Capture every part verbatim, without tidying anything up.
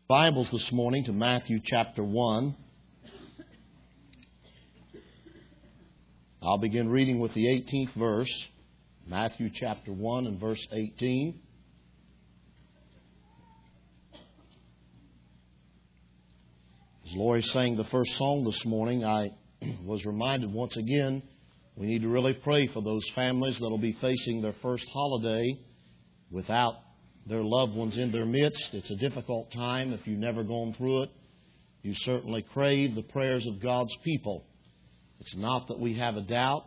Bibles this morning to Matthew chapter one. I'll begin reading with the eighteenth verse. Matthew chapter one and verse eighteen. As Lori sang the first song this morning, I was reminded once again we need to really pray for those families that will be facing their first holiday without their loved ones in their midst. It's a difficult time. If you've never gone through it, you certainly crave the prayers of God's people. It's not that we have a doubt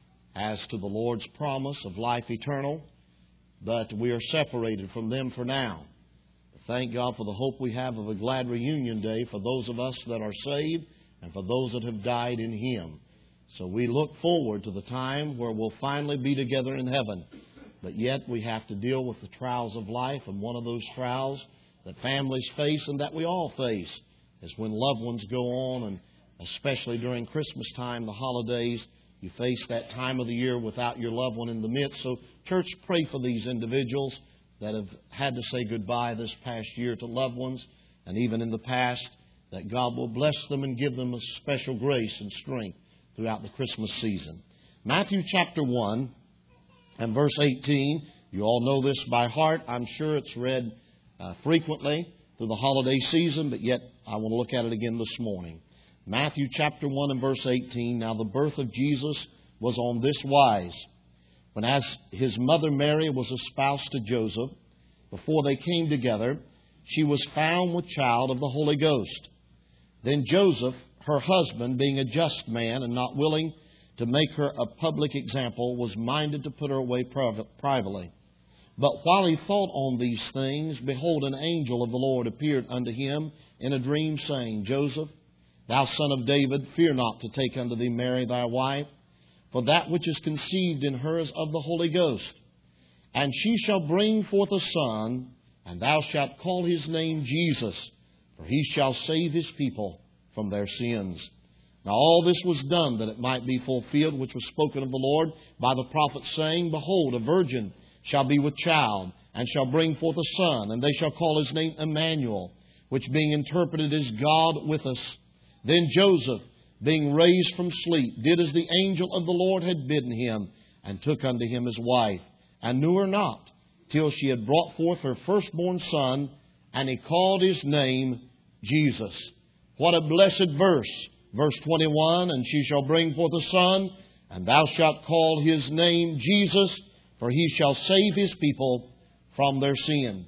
as to the Lord's promise of life eternal, but we are separated from them for now. Thank God for the hope we have of a glad reunion day for those of us that are saved and for those that have died in Him. So we look forward to the time where we'll finally be together in heaven. But yet we have to deal with the trials of life, and one of those trials that families face and that we all face is when loved ones go on, and especially during Christmas time, the holidays, you face that time of the year without your loved one in the midst. So, church, pray for these individuals that have had to say goodbye this past year to loved ones, and even in the past, that God will bless them and give them a special grace and strength throughout the Christmas season. Matthew chapter one. And verse eighteen, you all know this by heart. I'm sure it's read uh, frequently through the holiday season, but yet I want to look at it again this morning. Matthew chapter one and verse eighteen, Now the birth of Jesus was on this wise. When as his mother Mary was espoused to Joseph, before they came together, she was found with child of the Holy Ghost. Then Joseph, her husband, being a just man and not willing to make her a public example, was minded to put her away privately. But while he thought on these things, behold, an angel of the Lord appeared unto him in a dream, saying, Joseph, thou son of David, fear not to take unto thee Mary thy wife, for that which is conceived in her is of the Holy Ghost. And she shall bring forth a son, and thou shalt call his name Jesus, for he shall save his people from their sins. Now all this was done that it might be fulfilled, which was spoken of the Lord by the prophet, saying, Behold, a virgin shall be with child, and shall bring forth a son, and they shall call his name Emmanuel, which being interpreted is God with us. Then Joseph, being raised from sleep, did as the angel of the Lord had bidden him, and took unto him his wife, and knew her not, till she had brought forth her firstborn son, and he called his name Jesus. What a blessed verse! Verse twenty-one, And she shall bring forth a son, and thou shalt call his name Jesus, for he shall save his people from their sin.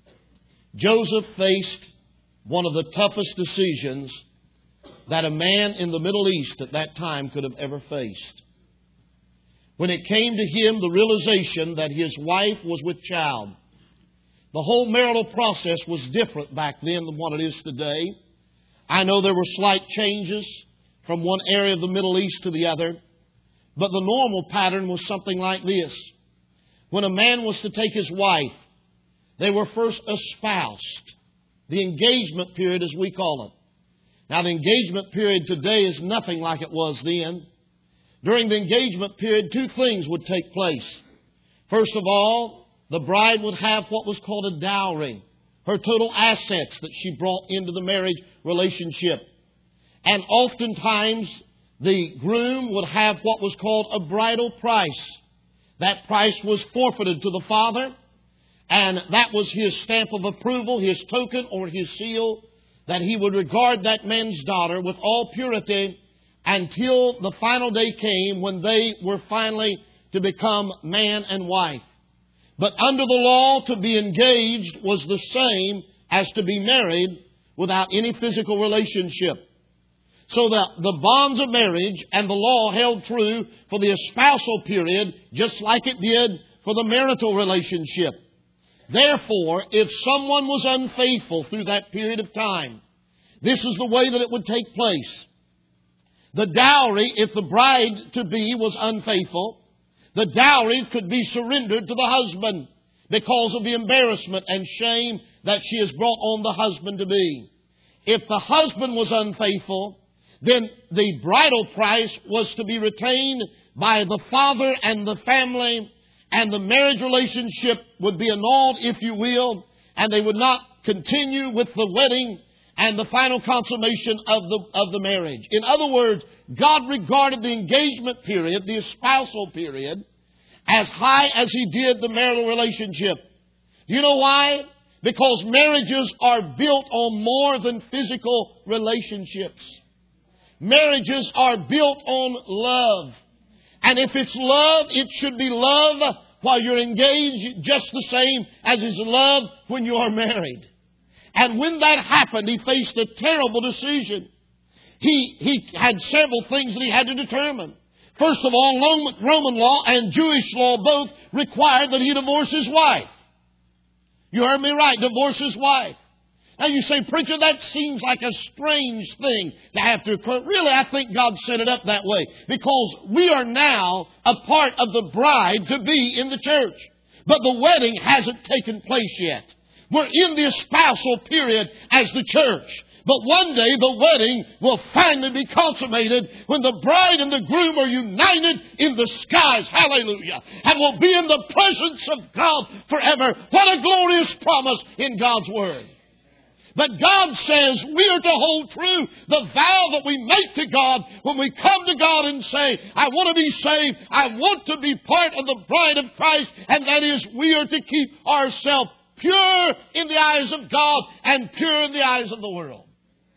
Joseph faced one of the toughest decisions that a man in the Middle East at that time could have ever faced. When it came to him, the realization that his wife was with child. The whole marital process was different back then than what it is today. I know there were slight changes from one area of the Middle East to the other, but the normal pattern was something like this. When a man was to take his wife, they were first espoused. The engagement period, as we call it. Now, the engagement period today is nothing like it was then. During the engagement period, two things would take place. First of all, the bride would have what was called a dowry. Her total assets that she brought into the marriage relationship. And oftentimes the groom would have what was called a bridal price. That price was forfeited to the father, and that was his stamp of approval, his token or his seal, that he would regard that man's daughter with all purity until the final day came when they were finally to become man and wife. But under the law, to be engaged was the same as to be married without any physical relationship. So that the bonds of marriage and the law held true for the espousal period just like it did for the marital relationship. Therefore, if someone was unfaithful through that period of time, this is the way that it would take place. The dowry, if the bride-to-be was unfaithful, the dowry could be surrendered to the husband because of the embarrassment and shame that she has brought on the husband-to-be. If the husband was unfaithful, then the bridal price was to be retained by the father and the family, and the marriage relationship would be annulled, if you will, and they would not continue with the wedding and the final consummation of the, of the marriage. In other words, God regarded the engagement period, the espousal period, as high as He did the marital relationship. Do you know why? Because marriages are built on more than physical relationships. Marriages are built on love. And if it's love, it should be love while you're engaged, just the same as is love when you are married. And when that happened, he faced a terrible decision. He, he had several things that he had to determine. First of all, Roman law and Jewish law both required that he divorce his wife. You heard me right, divorce his wife. Now you say, preacher, that seems like a strange thing to have to occur. Really, I think God set it up that way. Because we are now a part of the bride to be in the church. But the wedding hasn't taken place yet. We're in the espousal period as the church. But one day the wedding will finally be consummated when the bride and the groom are united in the skies. Hallelujah. And will be in the presence of God forever. What a glorious promise in God's Word. But God says we are to hold true the vow that we make to God when we come to God and say, I want to be saved. I want to be part of the bride of Christ. And that is, we are to keep ourselves pure in the eyes of God and pure in the eyes of the world.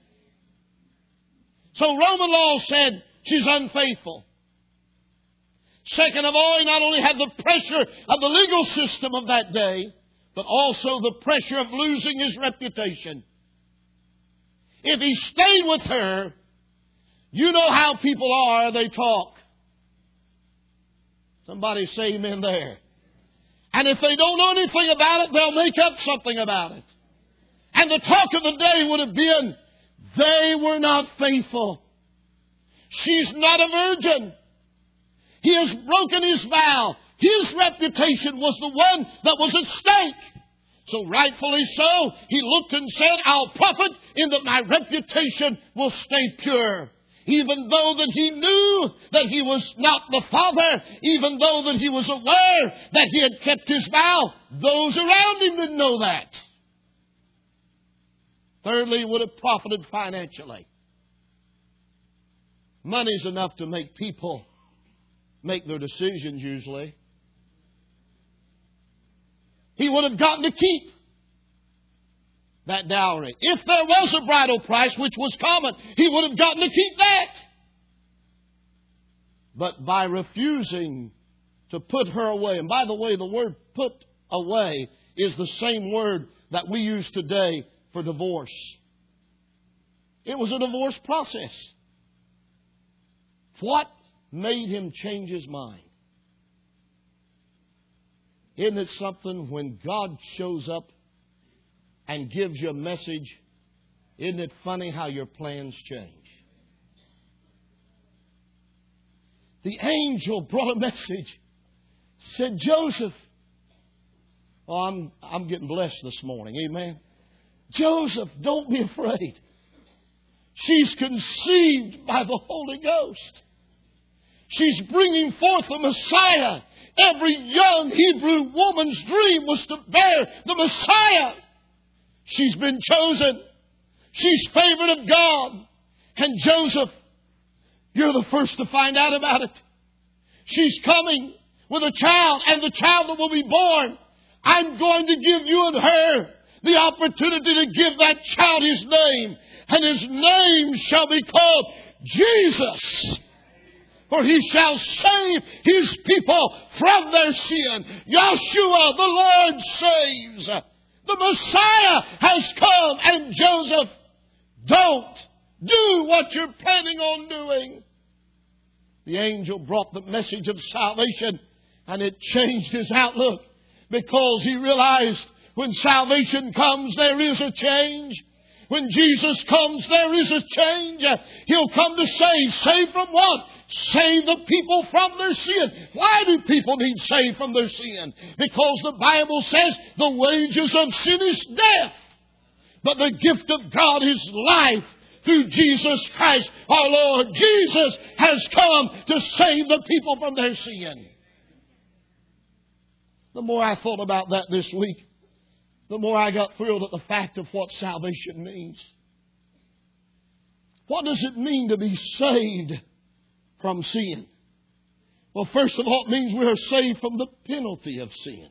So Roman law said she's unfaithful. Second of all, he not only had the pressure of the legal system of that day, but also the pressure of losing his reputation. If he stayed with her, you know how people are, they talk. Somebody say amen there. And if they don't know anything about it, they'll make up something about it. And the talk of the day would have been, they were not faithful. She's not a virgin. He has broken his vow. His reputation was the one that was at stake. So rightfully so, he looked and said, I'll profit in that my reputation will stay pure. Even though that he knew that he was not the father, even though that he was aware that he had kept his vow, those around him didn't know that. Thirdly, he would have profited financially. Money's enough to make people make their decisions usually. He would have gotten to keep that dowry. If there was a bridal price, which was common, he would have gotten to keep that. But by refusing to put her away, and by the way, the word put away is the same word that we use today for divorce. It was a divorce process. What made him change his mind? Isn't it something when God shows up and gives you a message? Isn't it funny how your plans change? The angel brought a message. Said, Joseph. Oh, I'm, I'm getting blessed this morning. Amen. Joseph, don't be afraid. She's conceived by the Holy Ghost. She's bringing forth the Messiah. Every young Hebrew woman's dream was to bear the Messiah. She's been chosen. She's favored of God. And Joseph, you're the first to find out about it. She's coming with a child, and the child that will be born, I'm going to give you and her the opportunity to give that child his name. And his name shall be called Jesus. For he shall save his people from their sin. Yeshua, the Lord, saves. The Messiah has come. And Joseph, don't do what you're planning on doing. The angel brought the message of salvation, and it changed his outlook, because he realized when salvation comes, there is a change. When Jesus comes, there is a change. He'll come to save. Save from what? Save the people from their sin. Why do people need saved from their sin? Because the Bible says the wages of sin is death. But the gift of God is life through Jesus Christ our Lord. Jesus has come to save the people from their sin. The more I thought about that this week, the more I got thrilled at the fact of what salvation means. What does it mean to be saved from sin? Well, first of all, it means we are saved from the penalty of sin.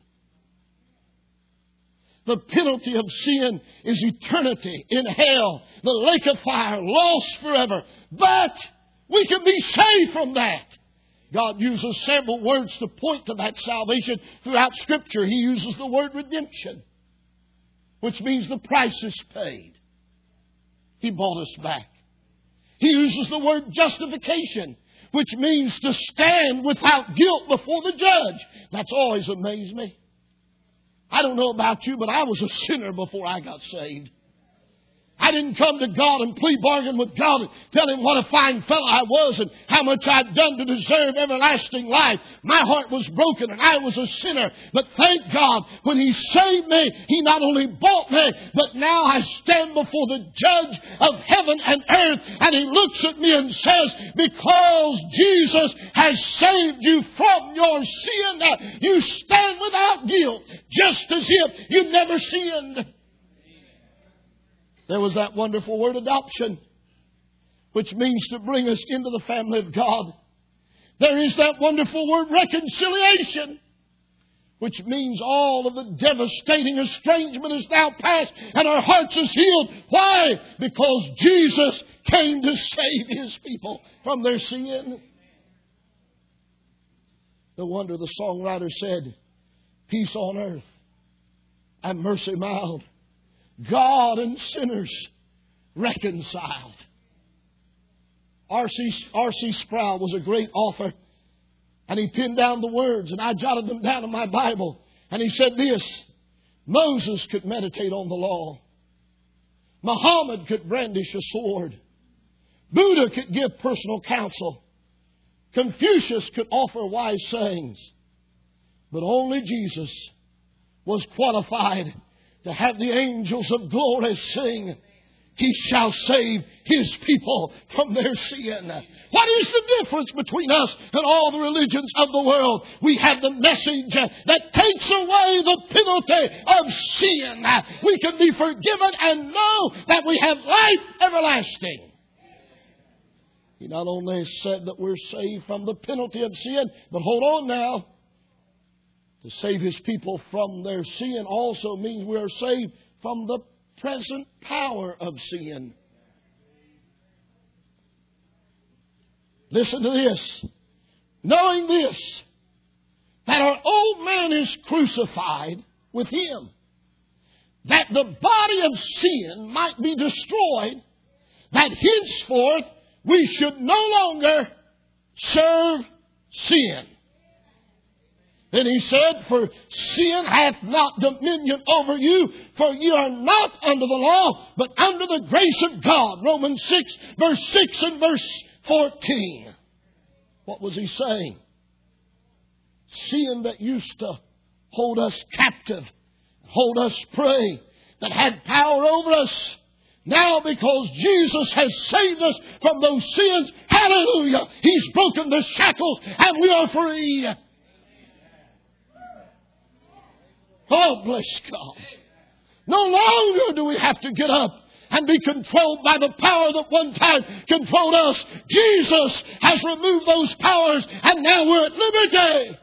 The penalty of sin is eternity in hell, the lake of fire, lost forever. But we can be saved from that. God uses several words to point to that salvation throughout Scripture. He uses the word redemption, which means the price is paid. He bought us back. He uses the word justification, which means to stand without guilt before the judge. That's always amazed me. I don't know about you, but I was a sinner before I got saved. I didn't come to God and plea bargain with God and tell Him what a fine fellow I was and how much I'd done to deserve everlasting life. My heart was broken and I was a sinner. But thank God, when He saved me, He not only bought me, but now I stand before the Judge of heaven and earth, and He looks at me and says, because Jesus has saved you from your sin, you stand without guilt, just as if you never sinned. There was that wonderful word adoption, which means to bring us into the family of God. There is that wonderful word reconciliation, which means all of the devastating estrangement is now past and our hearts is healed. Why? Because Jesus came to save His people from their sin. No wonder the songwriter said, peace on earth and mercy mild, God and sinners reconciled. R C Sproul was a great author, and he pinned down the words, and I jotted them down in my Bible. And he said this: Moses could meditate on the law. Muhammad could brandish a sword. Buddha could give personal counsel. Confucius could offer wise sayings. But only Jesus was qualified to have the angels of glory sing, He shall save His people from their sin. What is the difference between us and all the religions of the world? We have the message that takes away the penalty of sin. We can be forgiven and know that we have life everlasting. He not only said that we're saved from the penalty of sin, but hold on now. To save His people from their sin also means we are saved from the present power of sin. Listen to this. Knowing this, that our old man is crucified with Him, that the body of sin might be destroyed, that henceforth we should no longer serve sin. Then He said, for sin hath not dominion over you, for you are not under the law, but under the grace of God. Romans six, verse six and verse fourteen. What was He saying? Sin that used to hold us captive, hold us prey, that had power over us. Now, because Jesus has saved us from those sins, hallelujah, He's broken the shackles and we are free. Oh, bless God. No longer do we have to get up and be controlled by the power that one time controlled us. Jesus has removed those powers and now we're at liberty.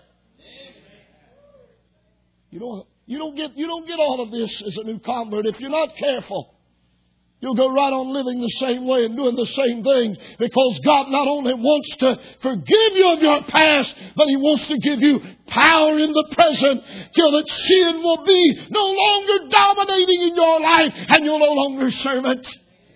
You don't, you don't get, you don't get all of this as a new convert if you're not careful. You'll go right on living the same way and doing the same things, because God not only wants to forgive you of your past, but He wants to give you power in the present till that sin will be no longer dominating in your life and you'll no longer serve it.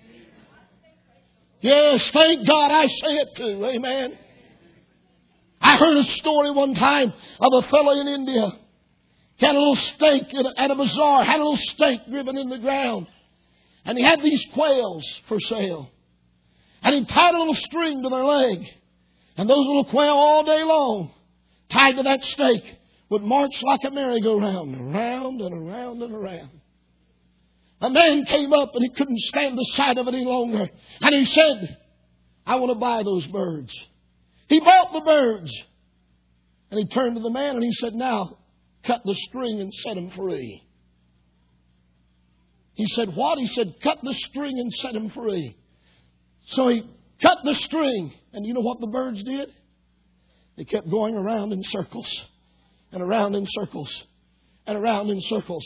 Yes, thank God I say it too. Amen. I heard a story one time of a fellow in India. He had a little stake at a bazaar, had a little stake driven in the ground. And he had these quails for sale. And he tied a little string to their leg. And those little quail all day long, tied to that stake, would march like a merry-go-round, around and around and around. A man came up and he couldn't stand the sight of it any longer. And he said, I want to buy those birds. He bought the birds. And he turned to the man and he said, now cut the string and set them free. He said, what? He said, cut the string and set him free. So he cut the string. And you know what the birds did? They kept going around in circles and around in circles and around in circles.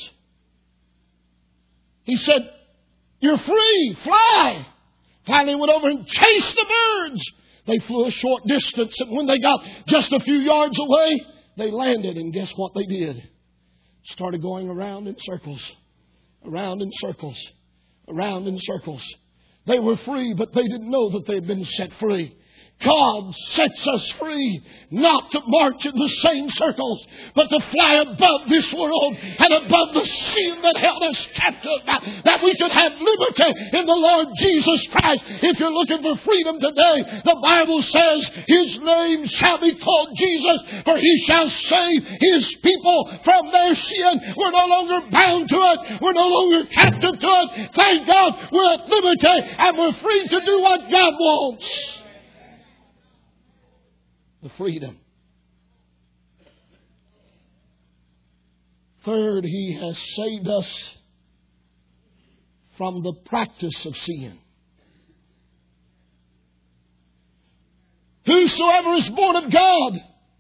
He said, you're free. Fly. Finally went over and chased the birds. They flew a short distance, and when they got just a few yards away, they landed. And guess what they did? Started going around in circles, around in circles, around in circles. They were free, but they didn't know that they had been set free. God sets us free not to march in the same circles, but to fly above this world and above the sin that held us captive, that we could have liberty in the Lord Jesus Christ. If you're looking for freedom today, the Bible says His name shall be called Jesus, for He shall save His people from their sin. We're no longer bound to it. We're no longer captive to it. Thank God we're at liberty and we're free to do what God wants. The freedom. Third, He has saved us from the practice of sin. Whosoever is born of God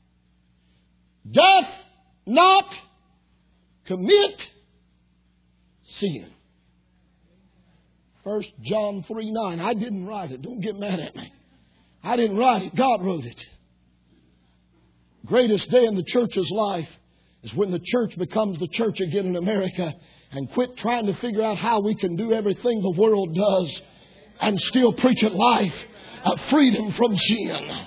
doth not commit sin. First John three nine. I didn't write it. Don't get mad at me. I didn't write it. God wrote it. Greatest day in the church's life is when the church becomes the church again in America and quit trying to figure out how we can do everything the world does and still preach at life of freedom from sin.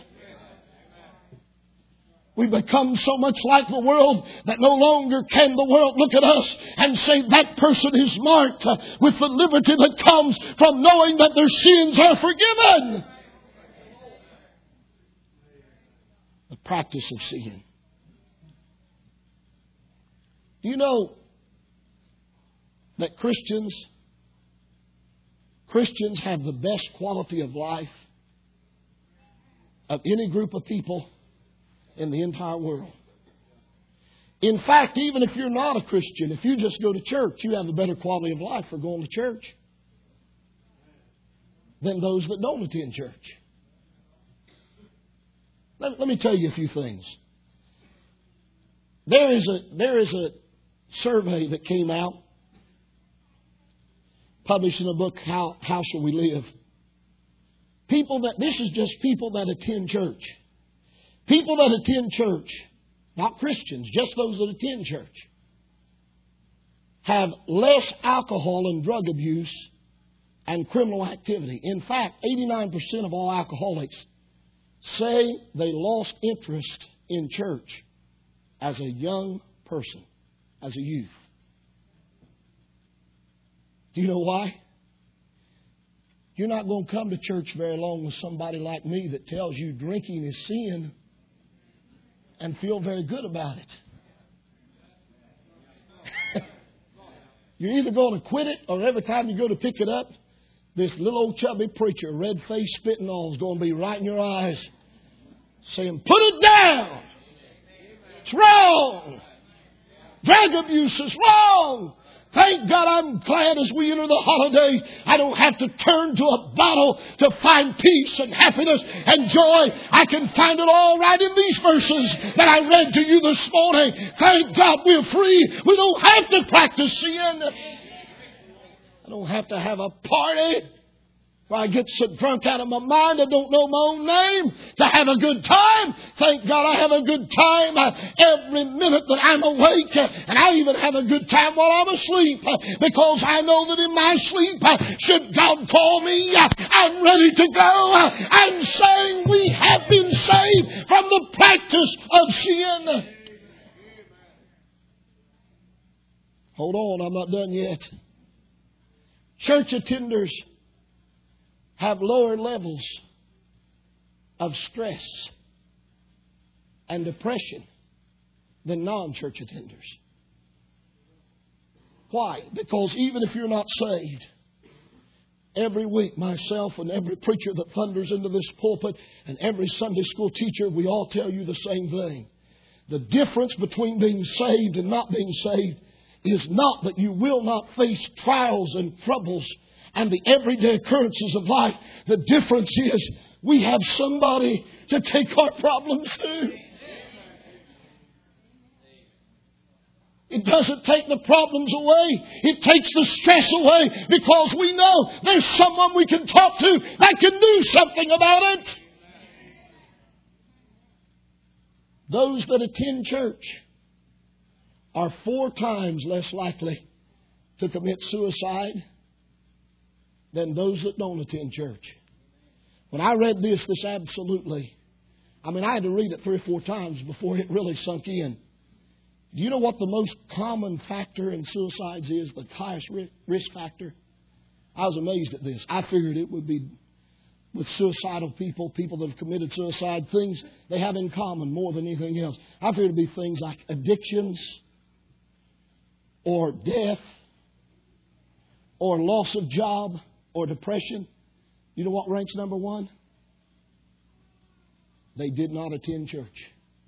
We become so much like the world that no longer can the world look at us and say that person is marked with the liberty that comes from knowing that their sins are forgiven. The practice of sin. Do you know that Christians, Christians have the best quality of life of any group of people in the entire world? In fact, even if you're not a Christian, if you just go to church, you have a better quality of life for going to church than those that don't attend church. Let, let me tell you a few things. There is a there is a survey that came out, published in a book, How How Shall We Live? People that this is just people that attend church. People that attend church, not Christians, just those that attend church, have less alcohol and drug abuse and criminal activity. In fact, eighty-nine percent of all alcoholics say they lost interest in church as a young person, as a youth. Do you know why? You're not going to come to church very long with somebody like me that tells you drinking is sin and feel very good about it. You're either going to quit it, or every time you go to pick it up, this little old chubby preacher, red face spitting on, is going to be right in your eyes saying, put it down. It's wrong. Drug abuse is wrong. Thank God I'm glad as we enter the holidays, I don't have to turn to a bottle to find peace and happiness and joy. I can find it all right in these verses that I read to you this morning. Thank God we're free. We don't have to practice sin. I don't have to have a party where I get so drunk out of my mind I don't know my own name to have a good time. Thank God I have a good time every minute that I'm awake. And I even have a good time while I'm asleep, because I know that in my sleep, should God call me, I'm ready to go. I'm saying we have been saved from the practice of sin. Hold on, I'm not done yet. Church attenders have lower levels of stress and depression than non-church attenders. Why? Because even if you're not saved, every week myself and every preacher that thunders into this pulpit and every Sunday school teacher, we all tell you the same thing. The difference between being saved and not being saved is not that you will not face trials and troubles and the everyday occurrences of life. The difference is we have somebody to take our problems to. It doesn't take the problems away. It takes the stress away because we know there's someone we can talk to that can do something about it. Those that attend church are four times less likely to commit suicide than those that don't attend church. When I read this, this absolutely, I mean, I had to read it three or four times before it really sunk in. Do you know what the most common factor in suicides is? The highest risk factor? I was amazed at this. I figured it would be with suicidal people, people that have committed suicide, things they have in common more than anything else. I figured it would be things like addictions or death or loss of job or depression. You know what ranks number one? They did not attend church.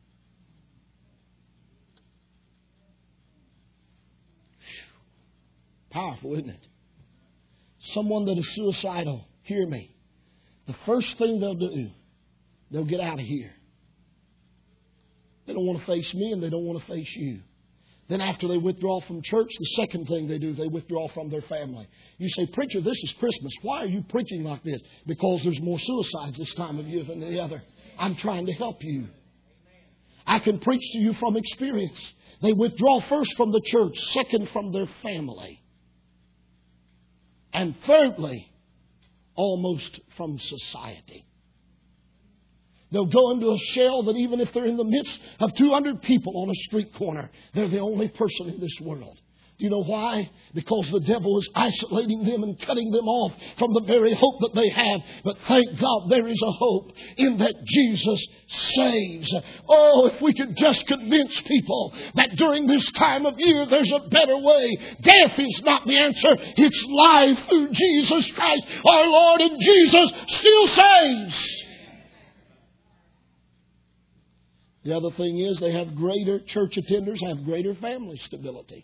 Powerful, isn't it? Someone that is suicidal, hear me. The first thing they'll do, they'll get out of here. They don't want to face me and they don't want to face you. Then after they withdraw from church, the second thing they do, they withdraw from their family. You say, preacher, this is Christmas. Why are you preaching like this? Because there's more suicides this time of year than the other. I'm trying to help you. I can preach to you from experience. They withdraw first from the church, second from their family. And thirdly, almost from society. They'll go into a shell that even if they're in the midst of two hundred people on a street corner, they're the only person in this world. Do you know why? Because the devil is isolating them and cutting them off from the very hope that they have. But thank God there is a hope in that Jesus saves. Oh, if we could just convince people that during this time of year there's a better way. Death is not the answer. It's life through Jesus Christ our Lord, and Jesus still saves. The other thing is they have greater, church attenders have greater family stability.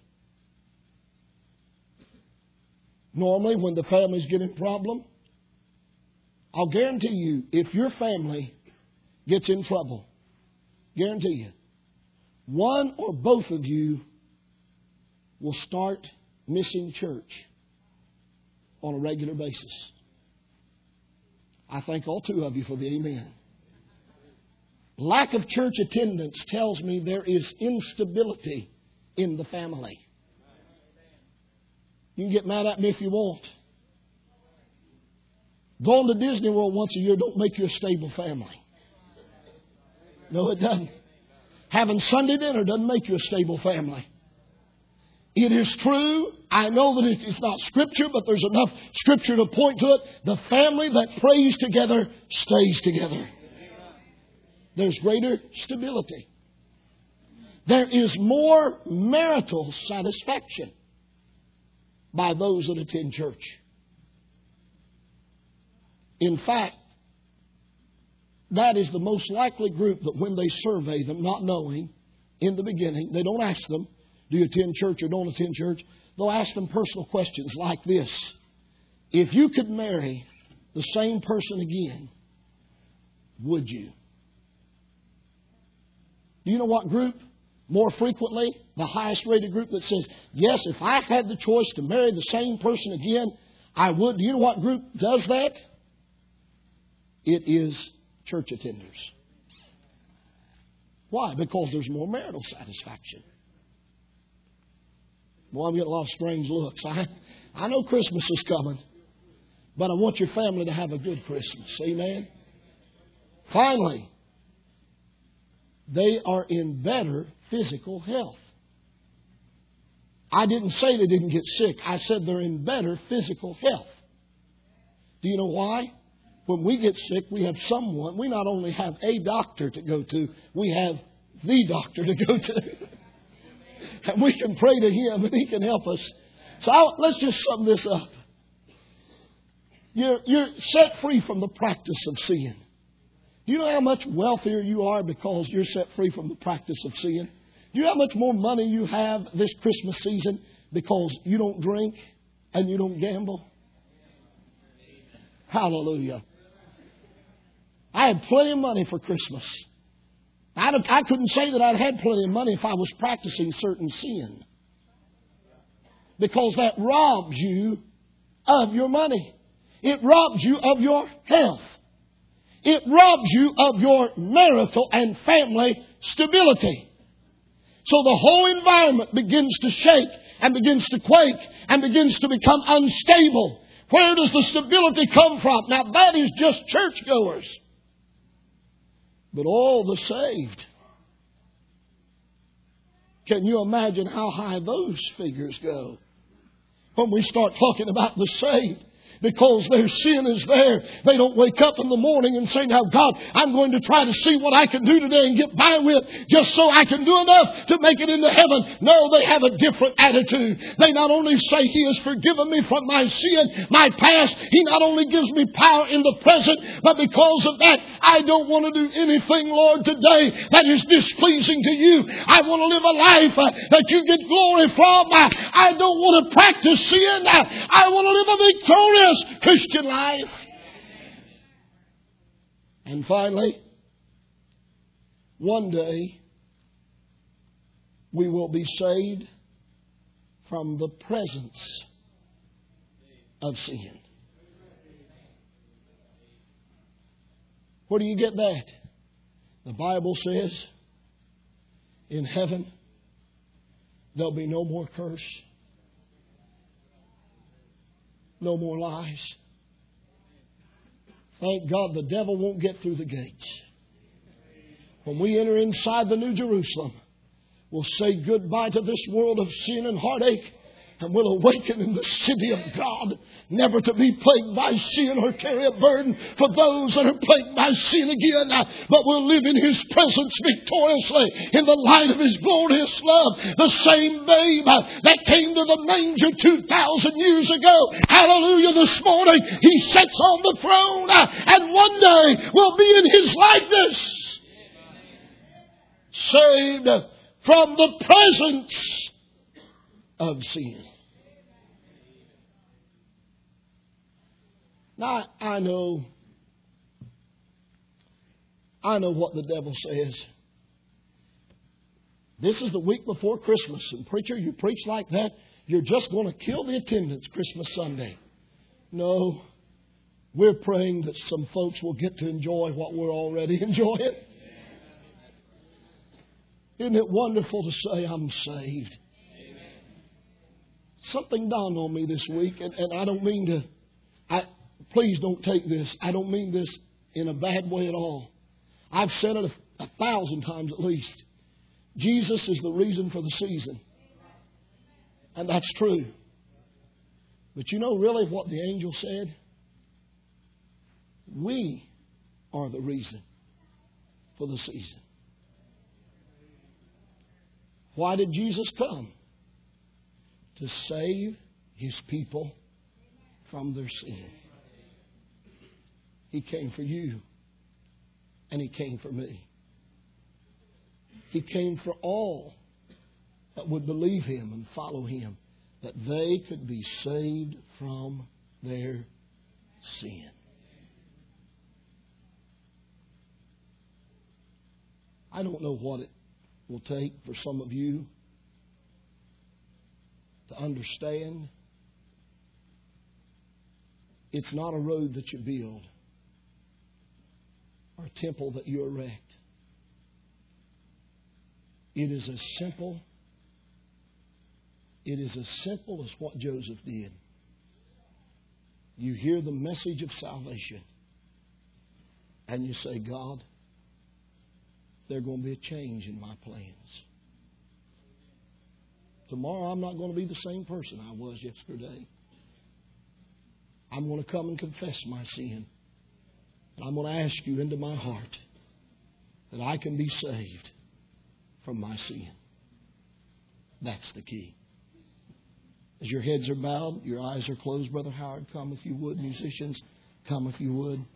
Normally, when the families get in problem, I'll guarantee you, if your family gets in trouble, guarantee you, one or both of you will start missing church on a regular basis. I thank all two of you for the amen. Lack of church attendance tells me there is instability in the family. You can get mad at me if you want. Going to Disney World once a year don't make you a stable family. No, it doesn't. Having Sunday dinner doesn't make you a stable family. It is true. I know that it's not Scripture, but there's enough Scripture to point to it. The family that prays together stays together. There's greater stability. There is more marital satisfaction by those that attend church. In fact, that is the most likely group that when they survey them, not knowing in the beginning, they don't ask them, do you attend church or don't attend church? They'll ask them personal questions like this. If you could marry the same person again, would you? Do you know what group? More frequently, the highest rated group that says, yes, if I had the choice to marry the same person again, I would. Do you know what group does that? It is church attenders. Why? Because there's more marital satisfaction. Boy, I'm getting a lot of strange looks. I, I know Christmas is coming, but I want your family to have a good Christmas. Amen? Finally, they are in better physical health. I didn't say they didn't get sick. I said they're in better physical health. Do you know why? When we get sick, we have someone. We not only have a doctor to go to, we have the doctor to go to. And we can pray to Him and He can help us. So I'll, let's just sum this up. You're, you're set free from the practice of sin. Do you know how much wealthier you are because you're set free from the practice of sin? Do you know how much more money you have this Christmas season because you don't drink and you don't gamble? Hallelujah. I had plenty of money for Christmas. I, I couldn't say that I'd had plenty of money if I was practicing certain sin. Because that robs you of your money. It robs you of your health. It robs you of your marital and family stability. So the whole environment begins to shake and begins to quake and begins to become unstable. Where does the stability come from? Now that is just churchgoers. But all the saved. Can you imagine how high those figures go? When we start talking about the saved. Because their sin is there. They don't wake up in the morning and say, now God, I'm going to try to see what I can do today and get by with just so I can do enough to make it into heaven. No, they have a different attitude. They not only say He has forgiven me from my sin, my past. He not only gives me power in the present, but because of that, I don't want to do anything, Lord, today that is displeasing to You. I want to live a life uh, that You get glory from. I, I don't want to practice sin. I, I want to live a victorious Christian life. And finally, one day we will be saved from the presence of sin. Where do you get that? The Bible says in heaven there'll be no more curse. No more lies. Thank God the devil won't get through the gates. When we enter inside the New Jerusalem, we'll say goodbye to this world of sin and heartache. And we'll awaken in the city of God, never to be plagued by sin or carry a burden for those that are plagued by sin again. But we'll live in His presence victoriously in the light of His glorious love. The same babe that came to the manger two thousand years ago. Hallelujah, this morning He sits on the throne and one day we'll be in His likeness. Saved from the presence of sin. Now, I know, I know what the devil says. This is the week before Christmas, and preacher, you preach like that, you're just going to kill the attendance Christmas Sunday. No, we're praying that some folks will get to enjoy what we're already enjoying. Isn't it wonderful to say I'm saved? Something dawned on me this week, and, and I don't mean to, I, please don't take this. I don't mean this in a bad way at all. I've said it a, a thousand times at least. Jesus is the reason for the season. And that's true. But you know really what the angel said? We are the reason for the season. Why did Jesus come? To save His people from their sin. He came for you. And He came for me. He came for all that would believe Him and follow Him, that they could be saved from their sin. I don't know what it will take for some of you to understand it's not a road that you build or a temple that you erect. It is as simple, it is as simple as what Joseph did. You hear the message of salvation and you say, God, there's going to be a change in my plans. Tomorrow I'm not going to be the same person I was yesterday. I'm going to come and confess my sin. And I'm going to ask you into my heart that I can be saved from my sin. That's the key. As your heads are bowed, your eyes are closed, Brother Howard, come if you would. Musicians, come if you would.